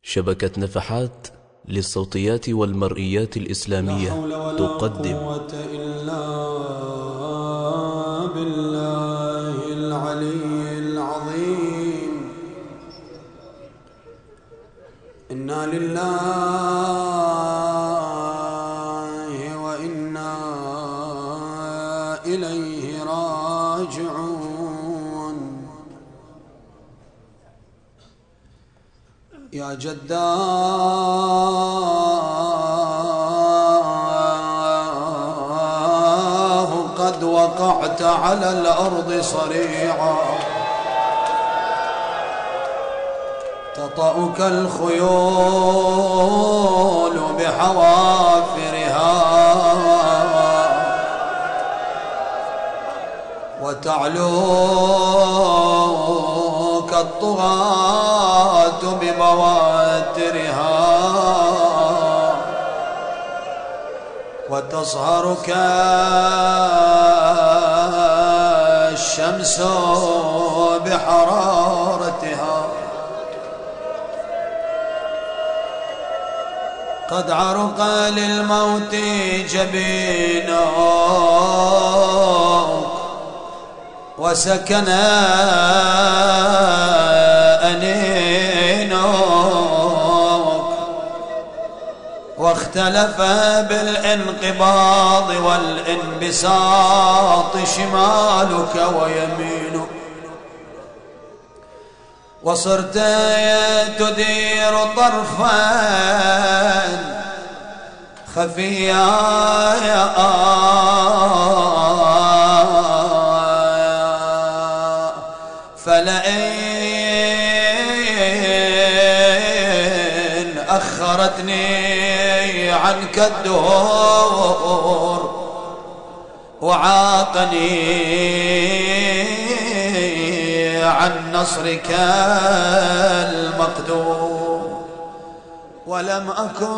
شبكة نفحات للصوتيات والمرئيات الإسلامية تقدم. لا حول ولا قوة إلا بالله العلي العظيم. إنا لله وإنا إليه راجعون. يا جداه قد وقعت على الأرض صريعا، تطأك الخيول بحوافرها وتعلوك الطغاة ببواترها وتصهرك الشمس بحرارتها. قد عرق للموت جبينك وسكن أنينك واختلف بالانقباض والانبساط شمالك ويمينك، وصرت تدير طرفا خفيا فلئن أخرتني عنك الدهور وعاقني عن نصرك المقدور، ولم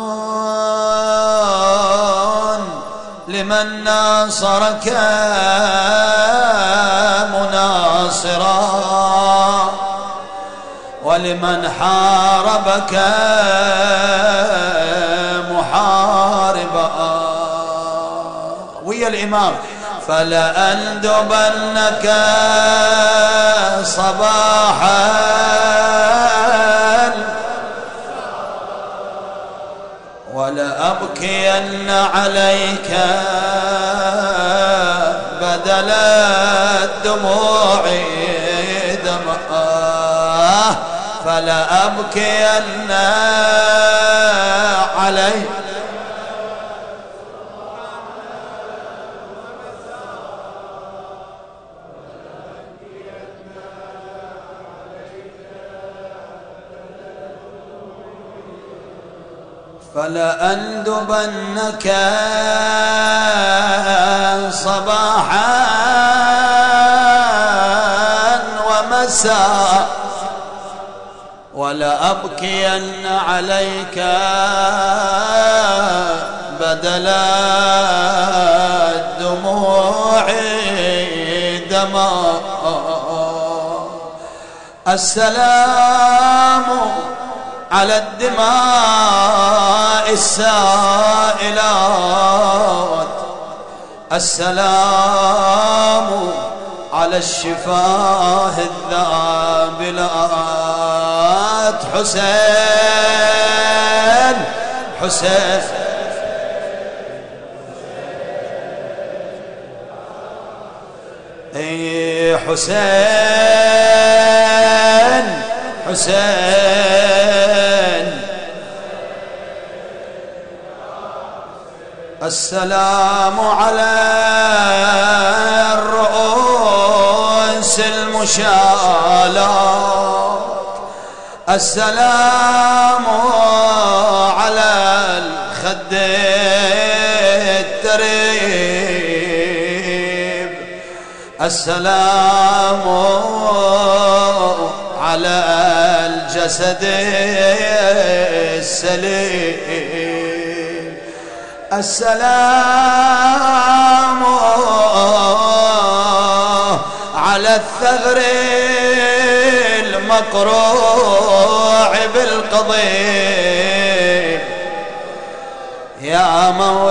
أكن لمن ناصرك مناصرا ولمن حاربك محاربا. ويا الإمام فلأندبنك صباحا ولأبكين عليك بدل الدموع دمعا، فلأبكين عليك فلأندبنك صباحا ومساء ولأبكين عليك بدل الدموع دماء. السلام على الدماء السائلات، السلام على الشفاه الذابلات. حسين حسين اي حسين حسين. السلام على الرؤوس المشالات، السلام على الخد التريب، السلام على الجسد السليم، السلام على الثغر المقروع بالقضيب. يا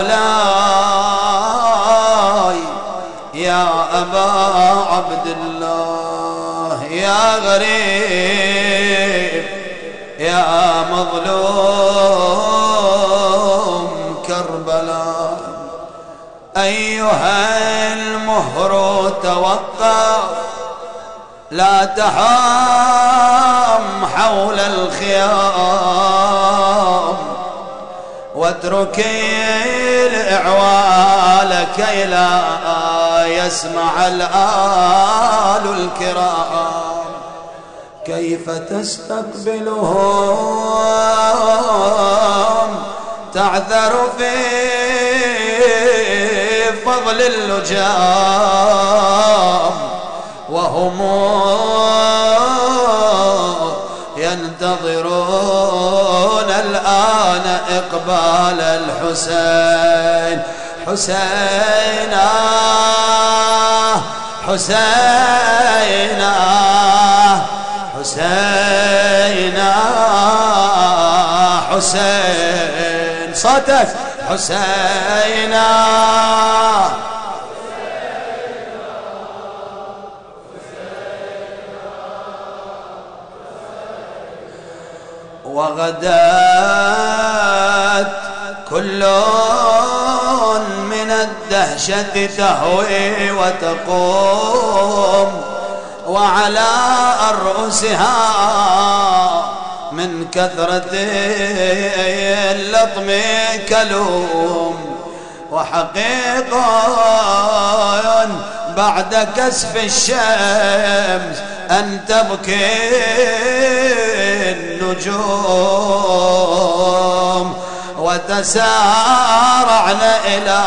مولاي يا أبا عبد الله يا غريب يا مظلوم كربلاء، أيها المهر توقف لا تحام حول الخيام، واتركي الإعوال كي لا يسمع الآل الكرام. كيف تستقبلهم تعذر في فضل اللجام، وهم ينتظرون الآن إقبال الحسين. حسينا حسينا حسينا حسين، صوتك حسينا. وغدت كل من الدهشة تهوي وتقوم، وعلى أرؤسها من كثرة اللطم كلوم، وحقيقة بعد كسف الشمس أن تبكي النجوم، وتسارعن إلى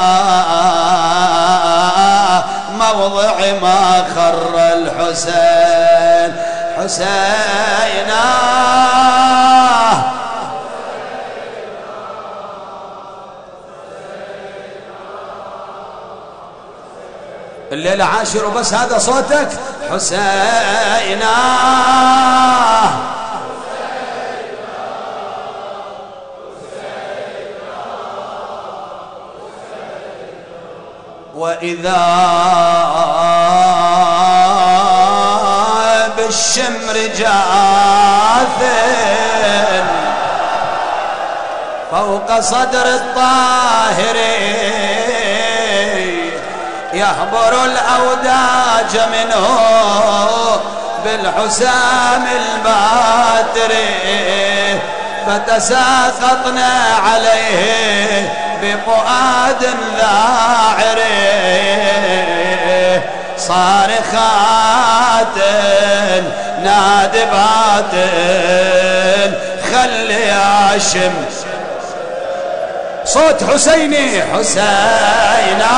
موضع ما خر الحسين. حسينا الليلة عاشر وبس هذا صوتك. حسينا وإذا بالشمر جاث فوق صدر الطاهر يهبر الأوداج منه بالحسام الباتر، فتساقطنا عليه بفؤاد ذاعر صارخات نادبات خلي يا شمس. صوت حسيني حسينا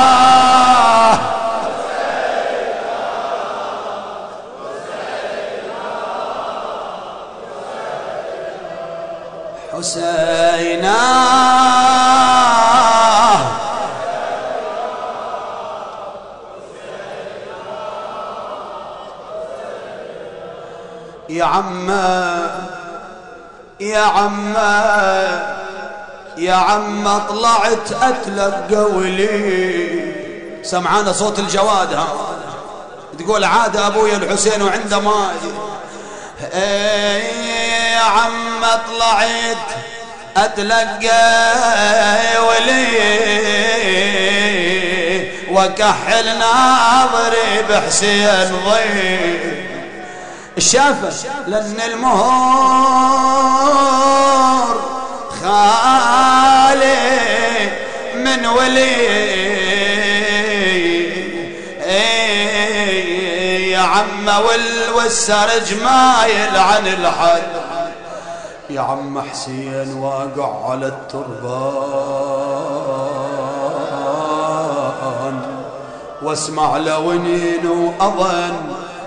حسينا يا عمّا يا عمّا يا عم طلعت أتلقى ولي. سمعانا صوت الجواد ها تقول عاد أبويا الحسين وعندما يا عم طلعت أتلقى ولي، وكحل ناظري بحسين ضي الشافة لأن المهور خالي من ولي. يا عم والسرج ما يلعن الحد، يا عم حسين واقع على التربان واسمع لونين وأظن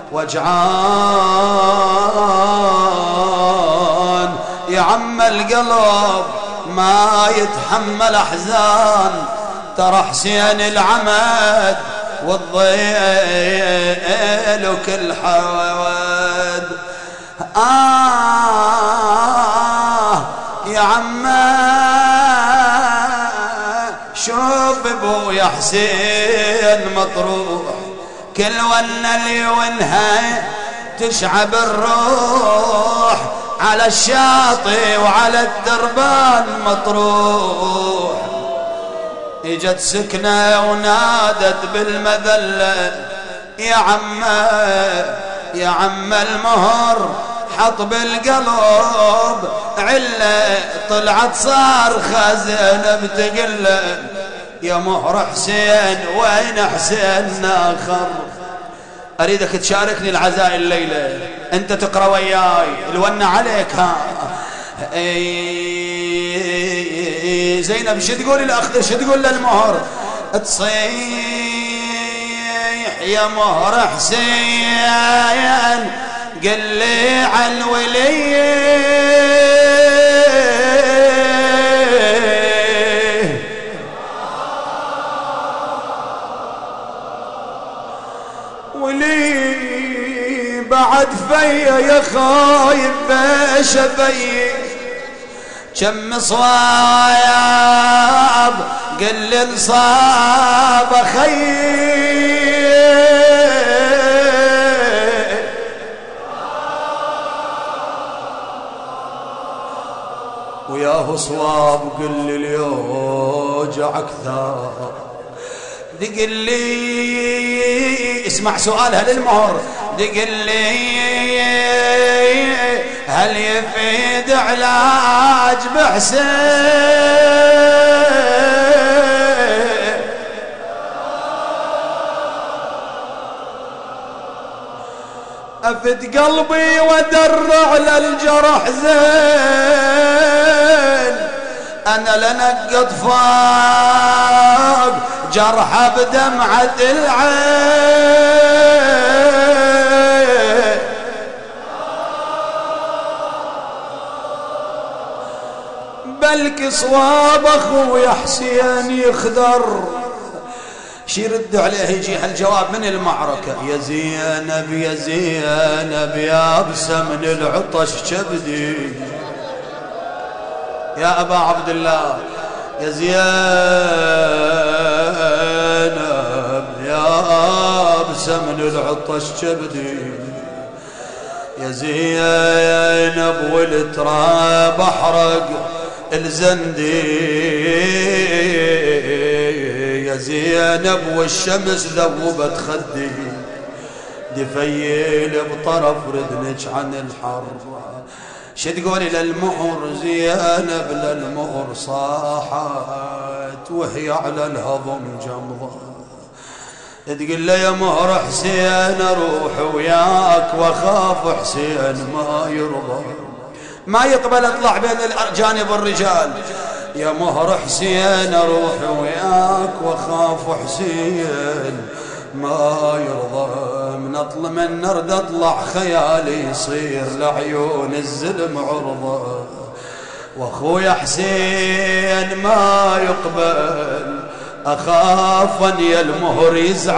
وجعان. يا عم القلب ما يتحمل أحزان، ترى حسين العمد والضيل وكل حود يا عمه شوف ابويا حسين مطروح كل ون اللي ونها تشعب الروح على الشاطئ وعلى الدربان مطروح. اجت سكنة ونادت بالمذلة يا عم المهر حط بالقلب عله طلعت صار خزن بتقله يا مهر حسين وين حسين ناخر. اريدك تشاركني العزاء الليله انت تقرا وياي الونه عليك ها. زينب شو تقول الاخ شو تقول للمهر تصيح يا مهر حسين قل لي عن ولي بعد فيا يا خايب بشفي كم صواب قل لي انصاب خير وياه صواب قل لي اليوجع اكثر. دق لي اسمع سؤالها للمهر دق لي هل يفيد علاج بحسين افد قلبي ودرع للجرح زين انا لنقض فاق جرحه بدمعة العين بلك صواب اخويا حسين يخدر. شي يرد عليه يجي هالجواب من المعركة يا زينب يا زينب يا ابسة من العطش كبدي يا ابا عبد الله يا زينب يا ابسة من العطش كبدي يا زينب والتراب احرق الزندي يا زينب والشمس ذوبت خدي دفيل بطرف ردنك عن الحر. شو تقولي للمهر زينب للمهر صاحت وهي على الهضم جمضة تقول له يا مهر حسين اروح وياك واخاف حسين ما يرضى ما يقبل اطلع بين جانب الرجال يا مهر حسين اروح وياك واخاف حسين ما يرضى من نرد اطلع خيالي يصير لعيون الزلم عرضه واخويا حسين ما يقبل اخاف ان يا المهر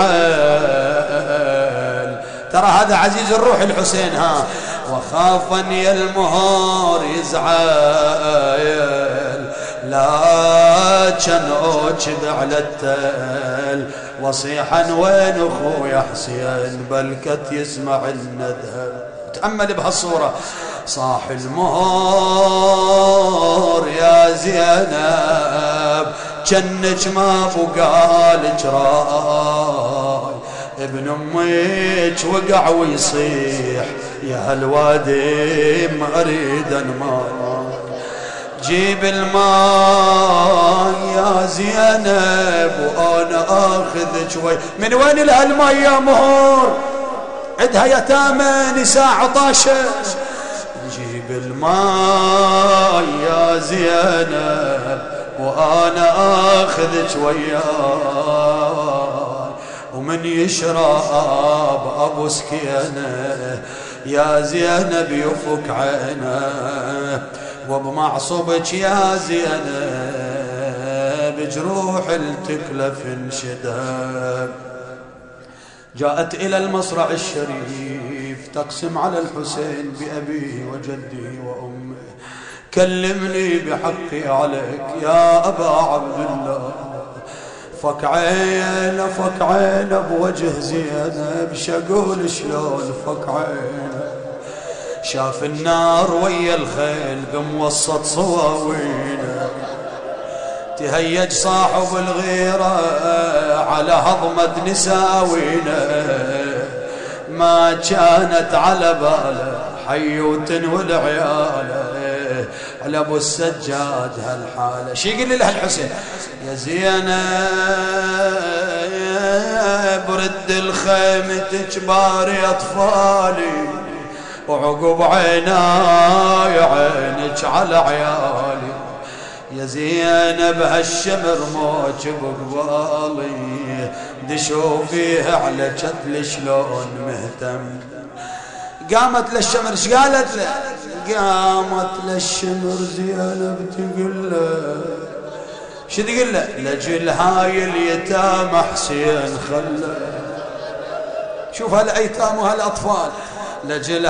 يزعل. ترى هذا عزيز الروح الحسين ها وخاف ان يا المهر يزعل لا كان اوجد على التل وصيحا وين اخويا حسين بلكت يسمع الندى. تأمل بهالصورة صاح المهر يا زينب جنك ما بقالك راي ابن امك وقع ويصيح يا هالوادي ما اريد الماء جيب الماء يا زينب وانا اخذ شوي. من وين الهالماء يا مهر عندها يتامى نساء عطاشة جيب الماء يا زينب وانا اخذ وياي ومن يشرب ابو سكينه يا زينب يفك عينه وبمعصبك يا زينب جروح التكلف انشدها. جاءت إلى المصرع الشريف تقسم على الحسين بأبيه وجده وأمه كلمني بحقي عليك يا أبا عبد الله. فك عينه بوجه زينب، شقول شلون فك عينه، شاف النار ويا الخيل بموسط صواوينه، تهيج صاحب الغيرة على هضمة نساوينه، ما كانت على باله حيوت والعياله، على ابو السجاد هالحاله. شي يقول له الحسين يا زينب برد الخيمة باري اطفالي، وعقب عيناي عينك على عيالي، يا زينب هالشمر موج بقبالي، دشوا فيه على جدل شلون مهتم. قامت للشمر ايش قالت له؟ قامت للشمر زينب تقول له شو تقول له؟ لجل هاي اليتامى حسين خله، شوف هالايتام وهالاطفال، لجل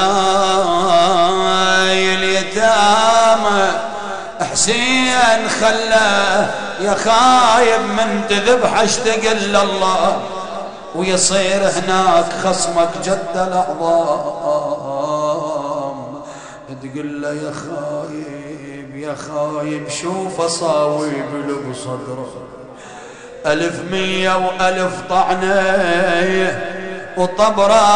هاي اليتامى حسين خله، يا خايب من تذبح اشتقل الله، ويصير هناك خصمك جد الأعظام. تقول له يا خايب شوف أصاويب له بصدره، 1100 وألف طعنه وطبره،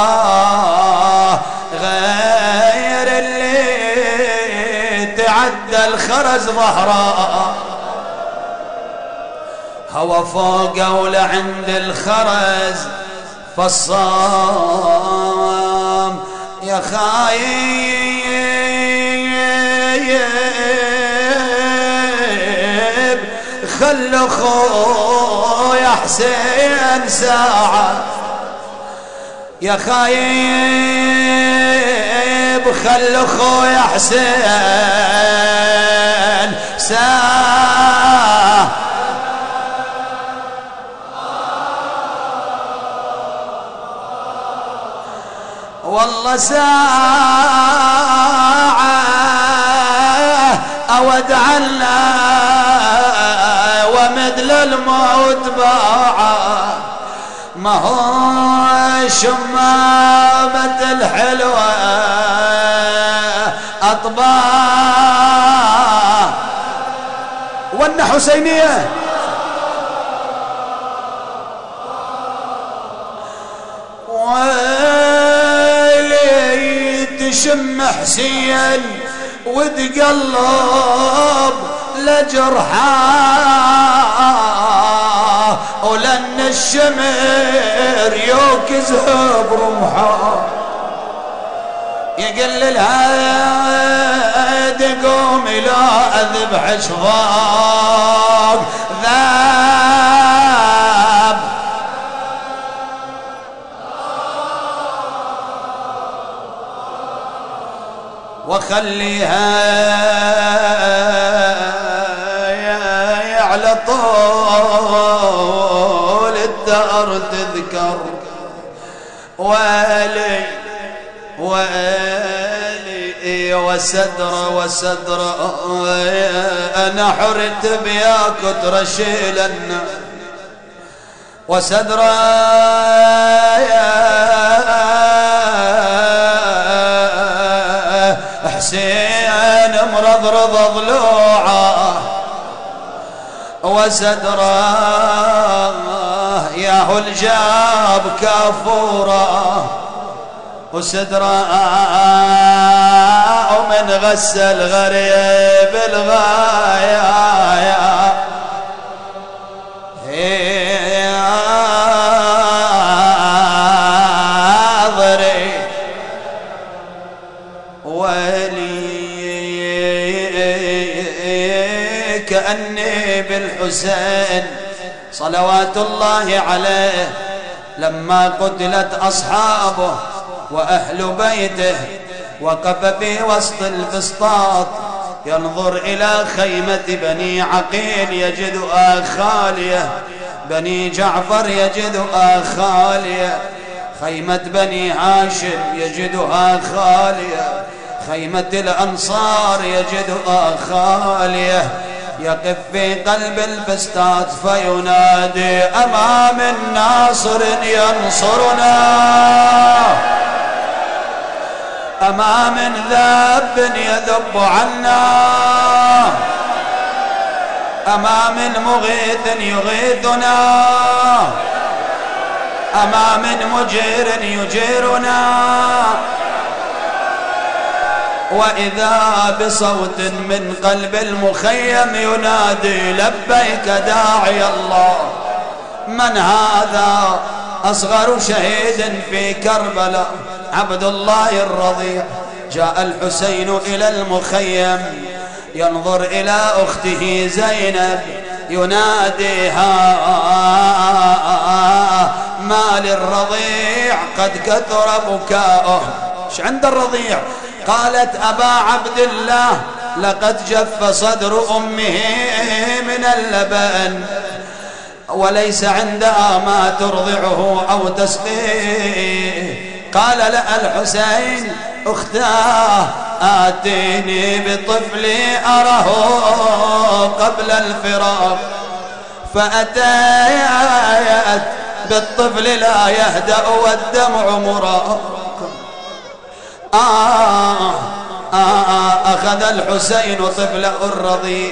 غير اللي تعدى الخرز ظهره، هو فوقه ولعند الخرز فالصام. يا خايب خل اخويا حسين ساعة، يا خايب خل اخويا حسين ساعة، والله ساعة أودع الله ومثل الموت باعة، ما هو شمامة الحلوة أطباع وإن حسينية تشم حسين وتقلب لجرحاه، ولن الشمر يوكزها برمحاه، يقل الهاد قومي لا اذبح شفاق ذاب، وخليها على طول الدار تذكر، والي وسدر انا حرت بياك ترشيلنا، وسدر حسين مرضرض ضلوعه، وسدره ياهو الجاب كافوره، وسدره ومن غسل غريب الغاية، كأني بالحسين صلوات الله عليه لما قتلت أصحابه وأهل بيته، وقف في وسط البسطاط ينظر إلى خيمة بني عقيل يجدها خالية، بني جعفر يجدها خالية، خيمة بني هاشم يجدها خالية، خيمة الأنصار يجدها خالية، يقف في قلب البستات فينادي أما من ناصر ينصرنا، أما من ذاب يذب عنا، أما من مغيث يغيثنا، أما من مجير يجيرنا. وإذا بصوت من قلب المخيم ينادي لبيك داعي الله. من هذا؟ أصغر شهيد في كربلاء عبد الله الرضيع. جاء الحسين إلى المخيم ينظر إلى أخته زينب يناديها ما للرضيع قد كثر بكاؤه. ايش عند الرضيع؟ قالت أبا عبد الله لقد جف صدر أمه من اللبن وليس عندها ما ترضعه أو تسقيه. قال لها الحسين أختاه آتيني بطفلي أره قبل الفراق. فأتيت بالطفل لا يهدأ والدمع مراق. أخذ الحسين طفله الرضيع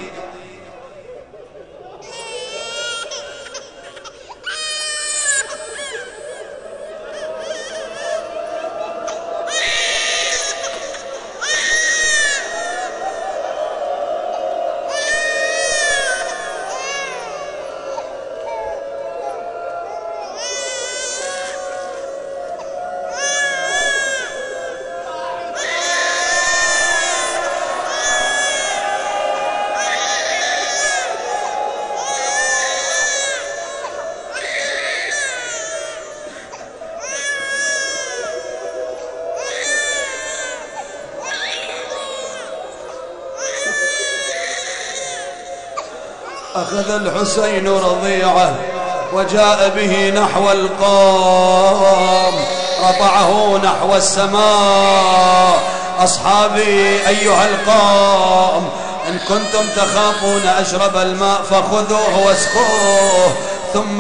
أخذ الحسين رضيعه وجاء به نحو القوم رفعه نحو السماء. أصحابي أيها القوم إن كنتم تخافون أشرب الماء فخذوه واسقوه ثم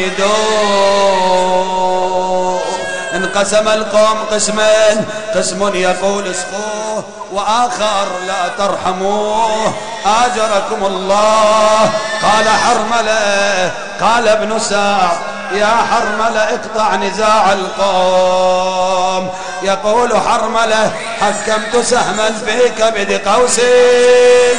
أعيدوه. انقسم القوم قسمين، قسم يقول اسقوه وآخر لا ترحموه آجركم الله. قال حرملة، قال ابن سعد يا حرملة اقطع نزاع القوم. يقول حرملة حكمت سهما في كبد قوسي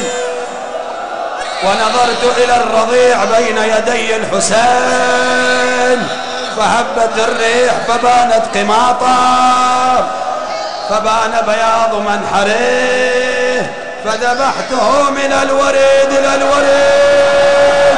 ونظرت إلى الرضيع بين يدي الحسين فهبت الريح فبانت قماطا فبان بياض منحريه فذبحته من الوريد إلى الوريد.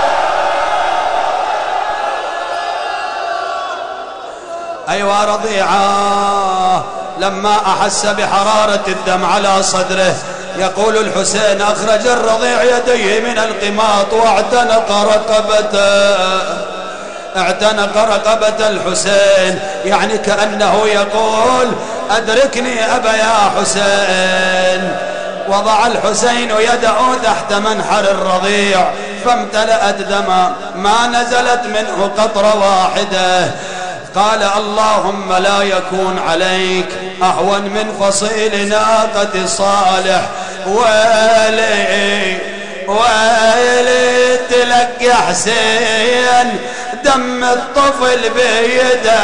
أيوة رضيعة لما أحس بحرارة الدم على صدره يقول الحسين أخرج الرضيع يديه من القماط واعتنق رقبة الحسين، يعني كأنه يقول أدركني أبا يا حسين. وضع الحسين يده تحت منحر الرضيع فامتلأت دما ما نزلت منه قطرة واحدة. قال اللهم لا يكون عليك أهون من فصيل ناقة صالح. ويلي ويلي تلقى حسين دم الطفل بيده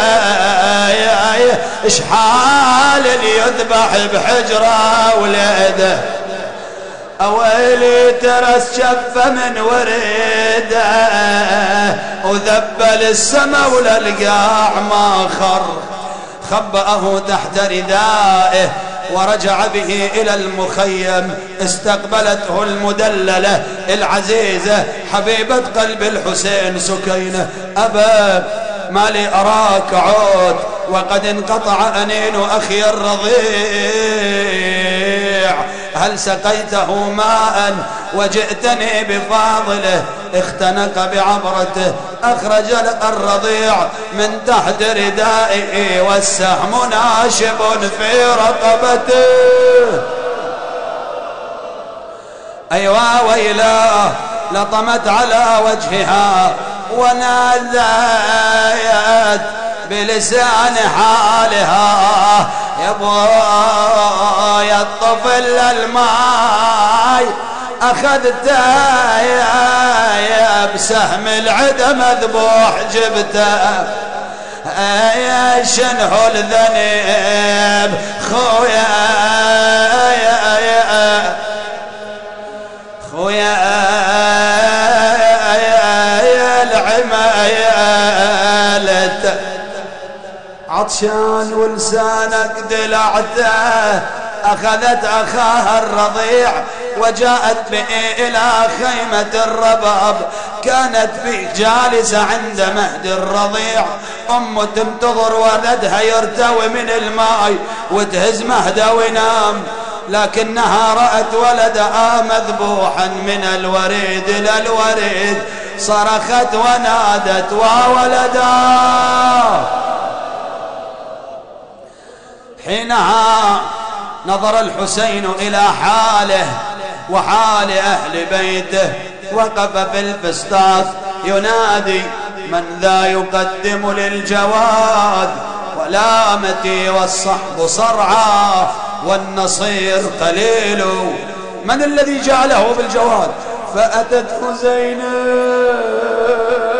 اشحال يذبح بحجره ولده. اويلي ترس شفه من وريده وذبل السما وللقاع ما خر. خبأه تحت ردائه ورجع به إلى المخيم. استقبلته المدللة العزيزة حبيبة قلب الحسين سكينة. أبا ما لي أراك عود وقد انقطع أنين أخي الرضيع، هل سقيته ماء وجئتني بفاضله؟ اختنق بعبرته أخرج الرضيع من تحت ردائه والسهم ناشب في رقبته. أيوا ويلاه لطمت على وجهها ونادت بلسان حالها يا بويا الطفل الماي أخذته يا بسهم العدا مذبوح جبته يا شنه الذنب خويا خويا يا العمايلة عطشان ولسانك دلعته أخذت أخاها الرضيع وجاءت به إلى خيمة الرباب. كانت فيه جالسة عند مهد الرضيع أم تنتظر ولدها يرتوي من الماء وتهز مهده وينام، لكنها رأت ولدها مذبوحا من الوريد إلى الوريد، صرخت ونادت وولدا. حينها نظر الحسين إلى حاله وحال أهل بيته، وقف في الفسطاط ينادي من ذا يقدم للجواد، ولامتي والصحب صرعى والنصير قليل، من الذي جعله بالجواد؟ فأتته زينب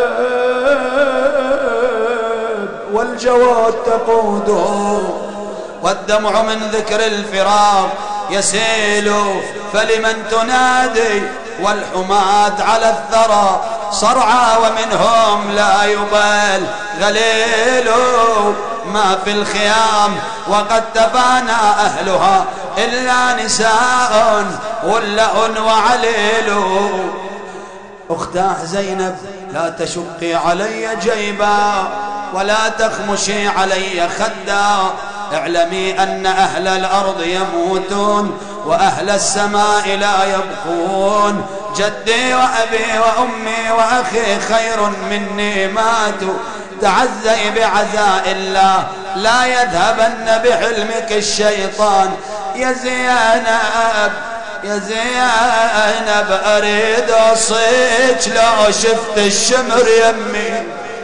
والجواد تقوده والدمع من ذكر الفراق يسيل، فلمن تنادي والحماة على الثرى صرعى ومنهم لا يبال غليل، ما في الخيام وقد تفانى أهلها إلا نساء ولأ وعليل. أختاه زينب لا تشقي علي جيبا ولا تخمشي علي خدا، اعلمي أن أهل الأرض يموتون وأهل السماء لا يبقون، جدي وأبي وأمي وأخي خير مني ماتوا، تعزي بعزاء الله لا يذهبن بحلمك الشيطان. يا زينب يا زينب أريد أصيج لو شفت الشمر يمي،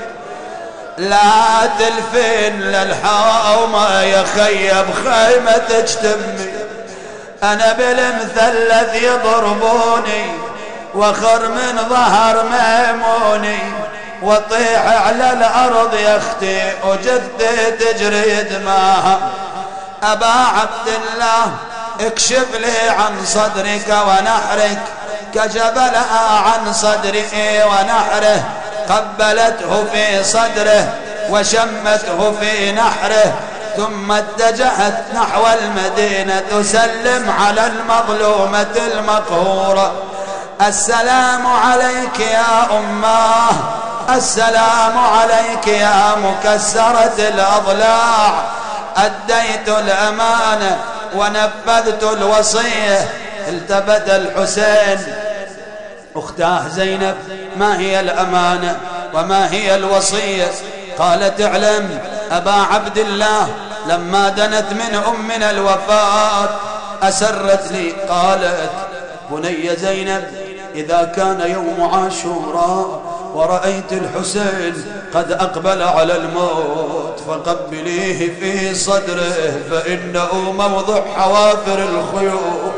لا تلفين للحومة يا خيب خيمة تجتمي، أنا بالمثلث يضربوني وخر من ظهر ميموني، وطيح على الأرض يا أختي وجثتي تجري دماها. أبا عبد الله اكشف لي عن صدرك ونحرك، كجبلها عن صدره ونحره، قبلته في صدره وشمته في نحره، ثم اتجهت نحو المدينة تسلم على المظلومة المقهورة. السلام عليك يا أماه، السلام عليك يا مكسرة الأضلاع، أديت الأمانة ونفذت الوصية. التفت الحسين أختاه زينب ما هي الأمانة وما هي الوصية؟ قالت اعلم أبا عبد الله لما دنت من أمنا الوفاة أسرت لي قالت بني زينب إذا كان يوم عاشوراء ورأيت الحسين قد أقبل على الموت فقبليه في صدره فإنه موضع حوافر الخيول،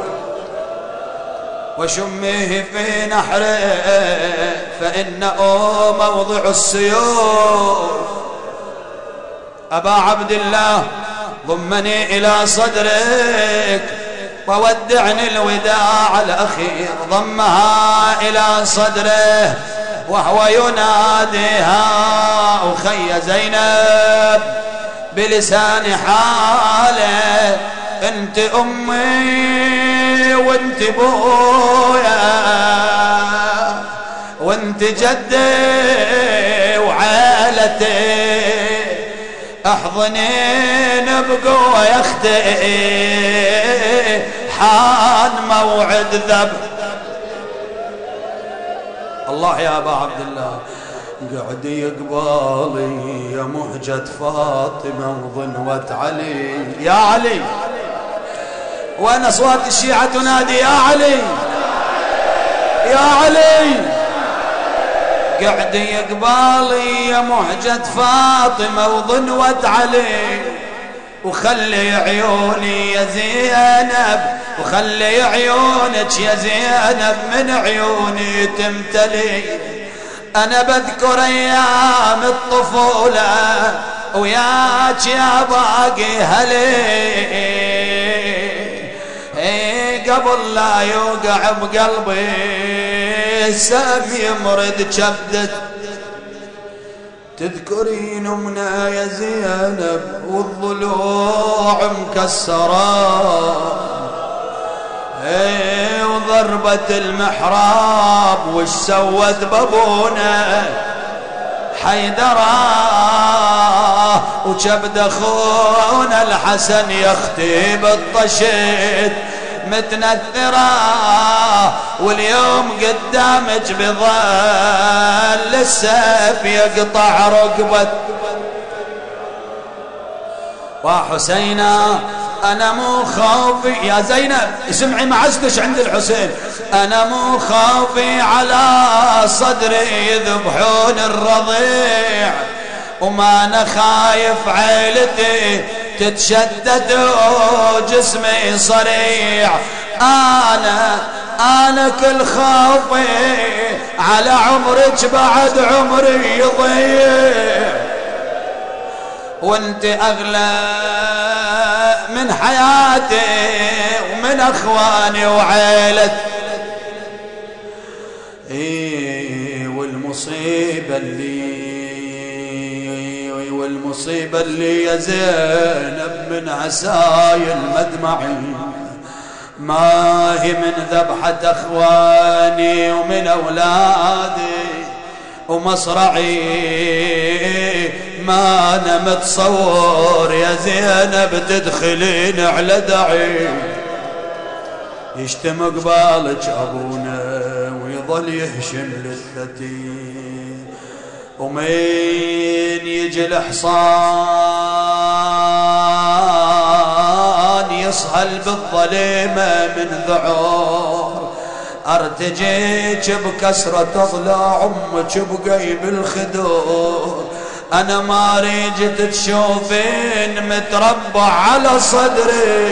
وشميه في نحره فإنه موضع السيوف. أبا عبد الله ضمني إلى صدرك وودعني الوداع الأخير، ضمها إلى صدره وهو يناديها أخي زينب بلسان حاله أنت أمي وأنت بويا وأنت جدي وعائلتي، احضنين بقوة يا اختي حان موعد ذبح. الله يا أبا عبد الله قعد يقبالي يا مهجة فاطمة وظنوة علي. يا علي، وين أصوات الشيعة تنادي يا علي يا علي؟ قعد يقبالي يا مهجة فاطمة وظنوة علي، وخلي عيوني يا زينب، وخلي عيونك يا زينب من عيوني تمتلي. أنا بذكر أيام الطفولة وياك يا باقي هلي، قبل لا يوقع بقلبي السهم يمرد كبدت. تذكرين أمنا يا زينب والضلوع مكسرة، وضربة المحراب وش سوت بابونا حيدرة، وكبد اخونا الحسن يختي بالطشت متنثرة، واليوم قدامك بظل السيف يقطع رقبة. وحسينا أنا مو خوفي يا زينب، اسمعي معزتش عند الحسين، أنا مو خوفي على صدري يذبحون الرضيع، وما أنا خايف عيلتي تتشدد وجسمي صريع. أنا كل خوفي على عمرك بعد عمري يضيع، وانت أغلى من حياتي ومن أخواني وعيلتي. والمصيبة اللي يا زينب من عسايل مدمعي، ما هي من ذبحة أخواني ومن أولادي ومصرعي، ما أنا متصور يا زينب تدخلين على دعي. يشتم قبالك أبونا ويظل يهشم لثتي، ومين يجي الحصان يصهل بالظليمة من ذعور، ارتجيك بكسرة اضلاع امك بقيب الخدور. انا ما ريجت تشوفين متربع على صدري،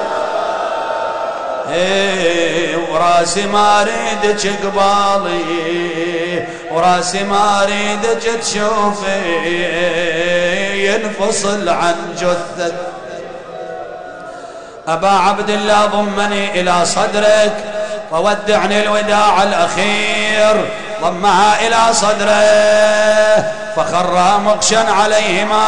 وراسي ما ريدك قبالي، وراسي ما ريدك تشوفي ينفصل عن جثة. أبا عبد الله ضمني إلى صدرك وودعني الوداع الأخير، ضمها إلى صدره فخرا مغشا عليهما،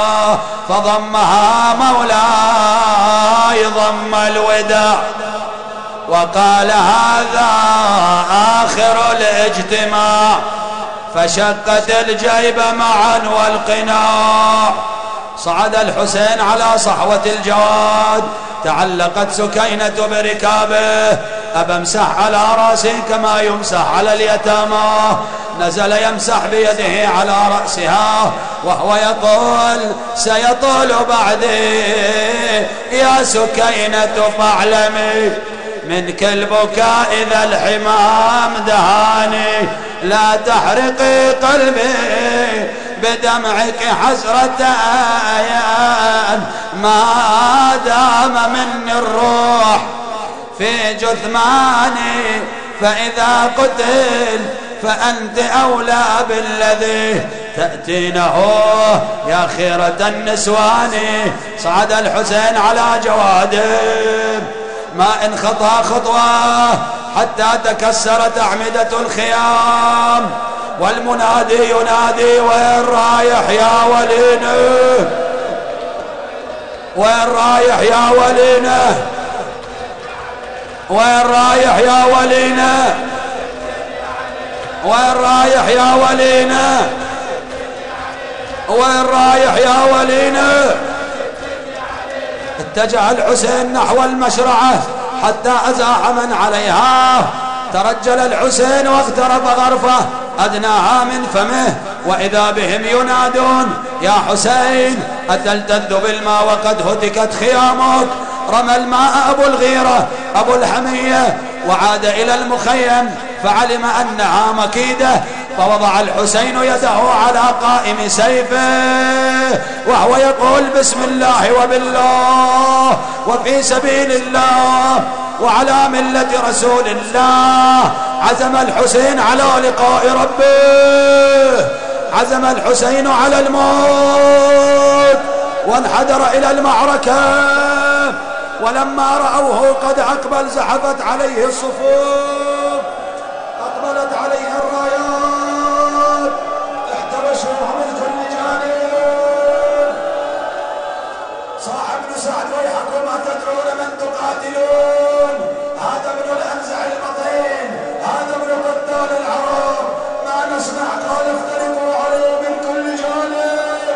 فضمها مولاي ضم الوداع، وقال هذا آخر الاجتماع، فشقت الجيب معا والقناع. صعد الحسين على صحوة الجواد، تعلقت سكينة بركابه، أبى امسح على رأسه كما يمسح على اليتامى، نزل يمسح بيده على رأسها وهو يقول سيطول بعدي يا سكينة فاعلمي، من كل بكاء إذا الحمام دهاني، لا تحرقي قلبي بدمعك حسرة أيام، ما دام مني الروح في جثماني، فإذا قتل فأنت أولى بالذي تأتينه يا خيرة النسوان. صعد الحسين على جواده، ما إن خطى خطوة حتى تكسرت أعمدة الخيام، والمنادي ينادي وين رايح يا ولينا، وين رايح يا ولينا، وين رايح يا ولينا، وين رايح يا ولينا، وين رايح يا ولينا. اتجه الحسين نحو المشرعة حتى أزاح من عليها، ترجل الحسين واقترب غرفه، أدناها من فمه وإذا بهم ينادون يا حسين أتلتذ بالماء وقد هتكت خيامك. رمى الماء أبو الغيرة أبو الحمية وعاد إلى المخيم فعلم أنها مكيدة، فوضع الحسين يده على قائم سيفه وهو يقول بسم الله وبالله وفي سبيل الله وعلى ملة رسول الله. عزم الحسين على لقاء ربه، عزم الحسين على الموت وانحدر إلى المعركة. ولما رأوه قد أقبل زحفت عليه الصفوف، أقبلت عليه الرايات، احترشوه من كل جانب. صاح ابن سعد ويحكم ما تدرون من تقاتلون، هذا ابن الأنزع المطين، هذا ابن قتال العرب، ما نصنع؟ قال افترقوا عليه من كل جانب،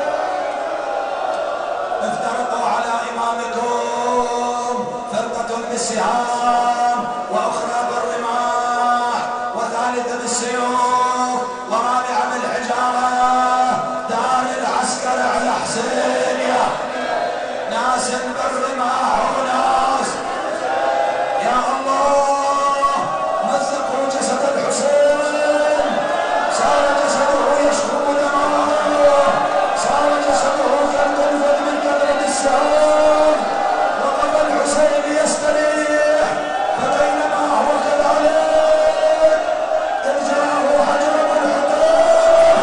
افترقوا على إمامكم، فرقة بالسهام وأخرى بالرماح وثالثة بالسيوف ورابعة بالحجارة. دار العسكر على حسين يا ناس بالرماح وناس يا الله مزقوا جسد الحسين، صار جسده يشرب دماء، صار جسده كالقنفذ من كثرة السهام. وقف الحسين يستريح فبينما هو كذلك إذ جاءه حجر الحطام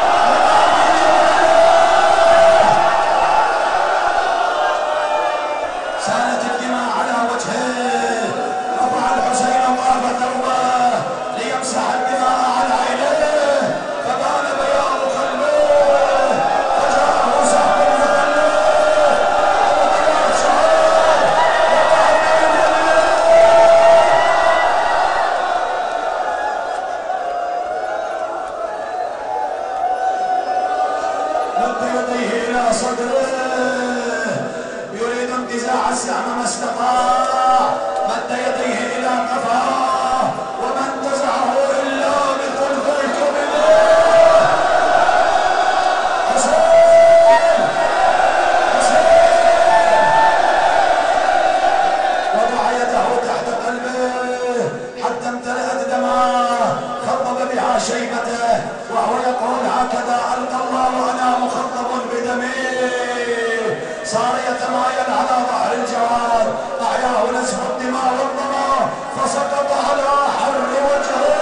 سالت الدماء على وجهه. رفع الحسين وقاف ثوبه ليمسح الدماء عن عينيه فبان بياض قلبه فجاءه سهم فغله وبقي شعره مد يديه إلى صدره يريد انتزاع السهم ما استطاع، مد يديه إلى قفاه وما انتزعه إلا بخلف كبده. حسين حسين وضع يده تحت قلبه حتى امتلأت دماه، خضب بها شيبته وهو يقول هكذا ألقى الله وأنا مخضب بدمي. صار يتمايل على ظهر الجواد، أعياه نزف الدماء والظما فسقط على حر وجهه.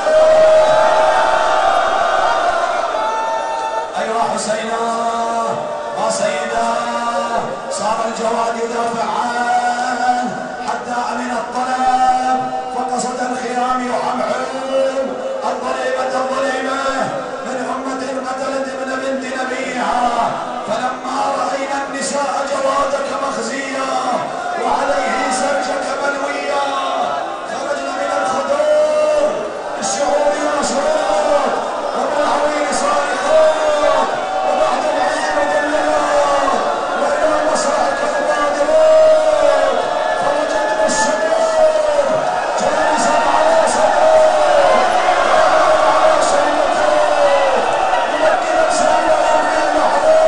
أيها حسينا ما سيدا، صار الجواد يدافع عنه حتى أمن الطلب فقصد الخيام يحمحم الظليمة من أمة قتلت ابن بنت نبيها. فلما رأينا النساء جوادك مخزيا وعليه سرجك ملويا خرجنا من الخدور الشعور ناشرات وبالعويل صارخات وبعد العز مدللات وإلى مصرعك مبادرات فوجدنا الشباب جالسا على صدره على شيبته ممكنا سامعا في اللحظات.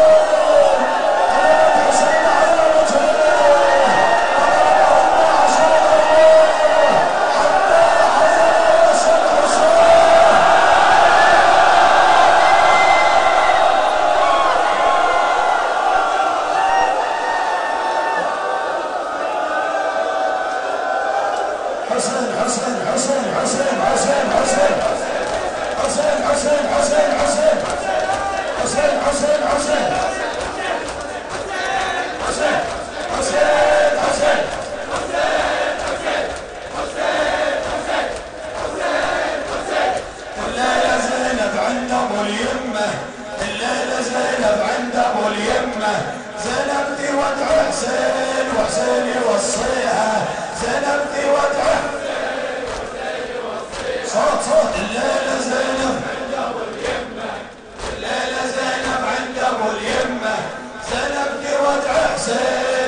حسين على وجهه وضربه الله شرطه حتى عزل راس الحسين. حسين حسين حسين حسين حسين حسين حسين حسين حسين حسين حسين حسين حسين حسين حسين الليلة زينب عند ابو اليمة، الليلة زينب عند ابو اليمة، زينب تودع حسين وحسين يوصيها، زينب تودع صوت الليلة زينب عند ابو اليمة، الليلة زينب عند ابو اليمة، زينب تودع حسين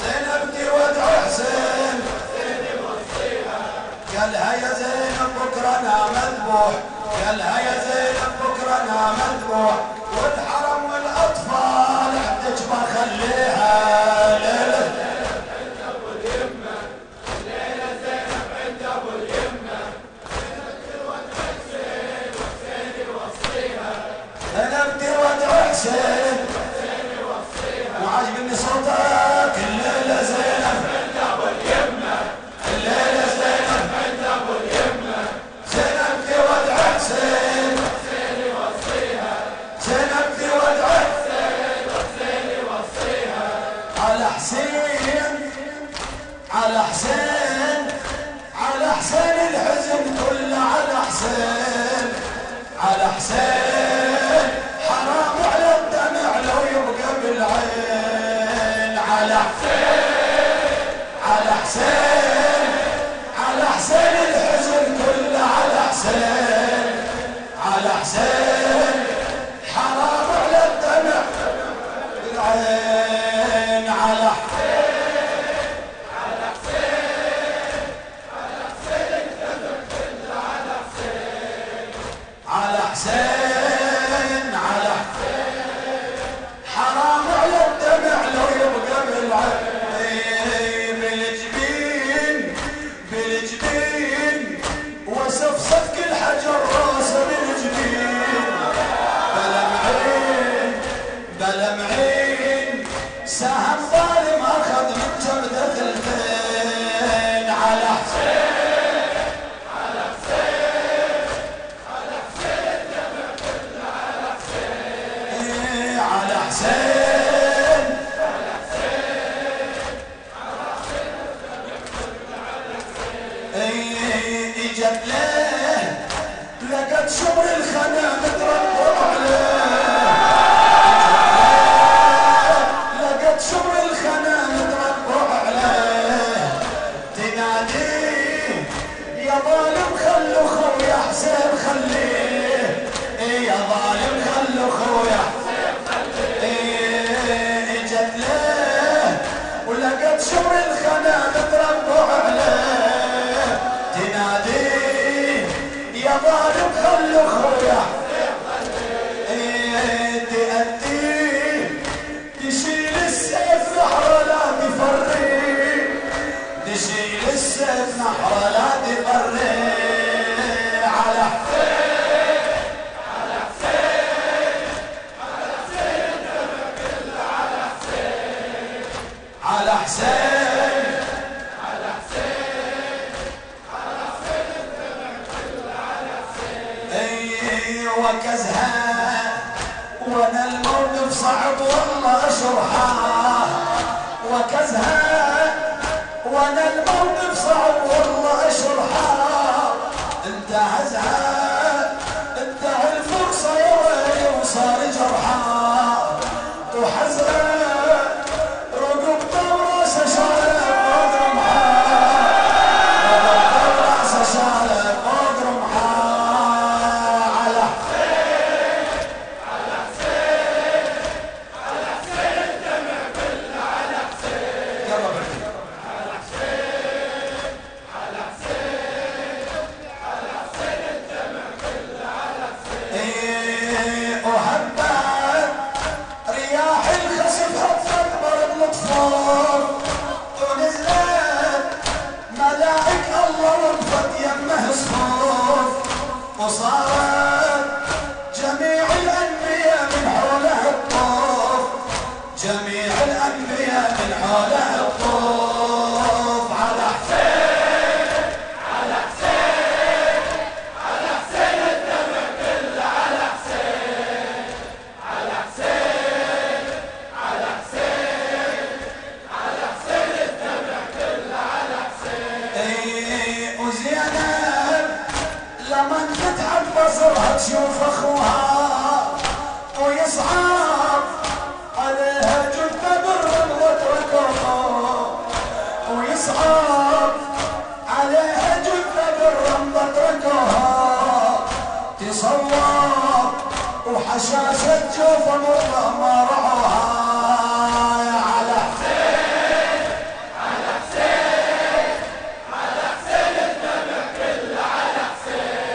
زينب تودع حسين قالها يا زينب بكرة بكرة أنا مذبوح، قالها يا زينب بكرة أنا مذبوح، والحرم والأطفال عندك بخليها ليلة عند أبو اليمة، الليلة زينب عند أبو اليمة، زينب تودع حسين وحسين يوصيها، زينب تودع حسين وحسين يوصيها، وعاجبني صوتك الليلة زينب عند أبو اليمة، الليلة زينب عند أبو اليمة، زينب تودع حسين وحسين يوصيها، زينب تودع حسين وحسين يوصيها، على حسين على حسين على حسين الحزن كله على حسين، على حسين حرام على الدمع لو يبقى بالعين، على حسين على حسين على حسين الحزن كله على حسين، على حسين حرام على الدمع بالعين، على حسين على حسين على حسين الدمع كله على حسين، على حسين على حسين حرام على الدمع لو يبقى بالعين، بالجبين بالجبين وصف صدق الحجر راسه بالجبين، بلا معين بلا معين سهم ظالم اخذ من جبده ثلثين، على حسين على حسين على حسين الدمع كله على حسين، على حسين على حسين على حسين الدمع كله على حسين، اجت له لقت شمر الخنا متربع عليه، لقت شمر الخنا متربع عليه، تناديه يا ظالم خلو خويا حسين خليه، يا ظالم خلو خويا حسين خليه، اجت له ولقت شمر الخنا متربع عليه، تناديه يا ظالم خلو خويا حسين خليه، تأديه تشيل السيف نحره لا تفري، تشيل السيف نحره لا تفري، على حسين على حسين على حسين الدمع كله على حسين، على حسين على حسين على حسين الدمع كله على حسين، وكزها وانا الموقف صعب والله اشرحه، وكزها وانا الموقف صعب والله اشرحه، انت هزها انت الفرصه يا ويلي وصار جرحه، وحزها رقبته وراسه شاله فوق رمحه، رقبته وراسه شاله فوق رمحه، على حسين على حسين على حسين الدمع كله على حسين، يلا بحكي على حسين على حسين على حسين الدمع كله على حسين، وهبت رياح الخسف هبت برد الاطفال، ونزلت ملائك الله وقفت يمه صفوف، وصارت جميع الانبياء من حوله الطوف، جميع الانبياء من حوله الطوف، على حسين على حسين على حسين الدمع كله على حسين، على حسين على حسين على حسين الدمع كله على حسين، وزينب لمن تتعب بصرها تشوف اخوها، ويصعب عليها جثة بالرمل تركوها، ويصعب عليها جثة بالرمل تركوها، تصور وحشاشة جوفة مرة ما رعوها، على حسين على حسين على حسين الدمع كله على حسين،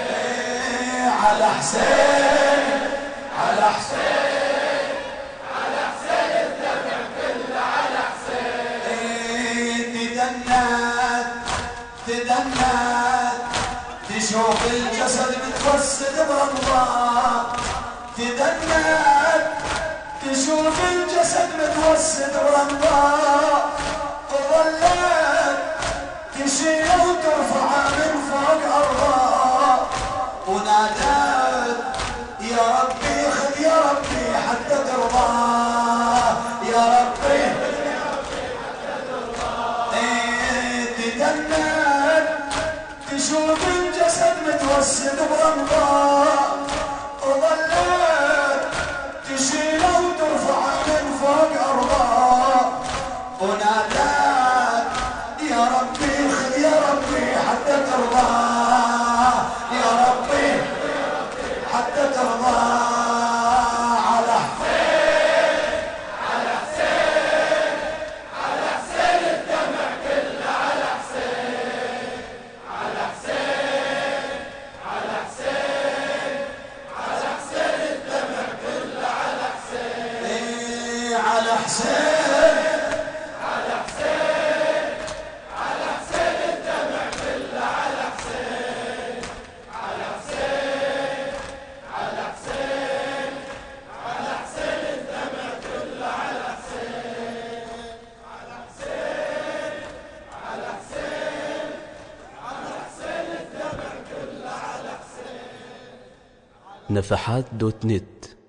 تدنت تشوف الجسد متوسد برمضان، تدنت تشوف الجسد متوسد برمضان، وظلت تشيله وترفعه من فوق أرضه، ونادت يا ربي خذ يا ربي حتى ترضى، يا ربي تدنت تشوف الجسد متوسد برمضان، وظلت تشيله وترفعه من فوق أرضه، ونادت يا ربي خذ يا ربي حتى ترضى، يا ربي حتى ترضى. على حسين على حسين على حسين الدمع كله، على حسين على حسين على حسين على حسين الدمع كله، على حسين على حسين على حسين على حسين الدمع كله، على حسين على حسين على حسين على حسين الدمع كله، على حسين على حسين على حسين على حسين الدمع كله، على حسين. نفحات دوت نت